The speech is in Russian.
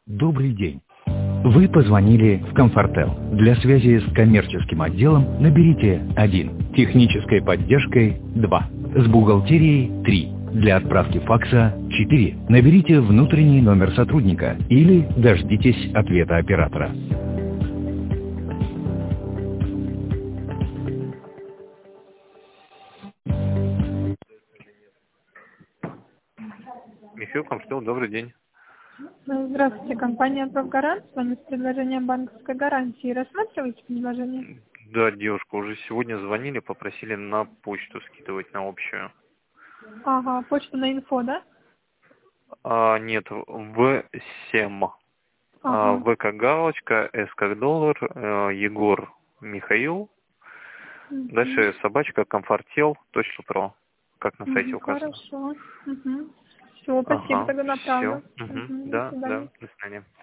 Добрый день. Вы позвонили в Комфортел. Для связи с коммерческим отделом наберите 1. Технической поддержкой 2. С бухгалтерией 3. Для отправки факса 4. Наберите внутренний номер сотрудника или дождитесь ответа оператора. Михаил Комфортел, добрый день. Здравствуйте, компания «Профгарант». С вами с предложением банковской гарантии. Рассматриваете предложение? Да, девушка, уже сегодня звонили, попросили на почту скидывать на общую. Ага, почту на инфо, да? Нет, В7. Ага. В как галочка, С как доллар, Егор Михаил. Дальше собачка комфортел.про, как на сайте указано. Хорошо. Все, спасибо, тогда Все. направлю. Да, До да, свидания. до свидания.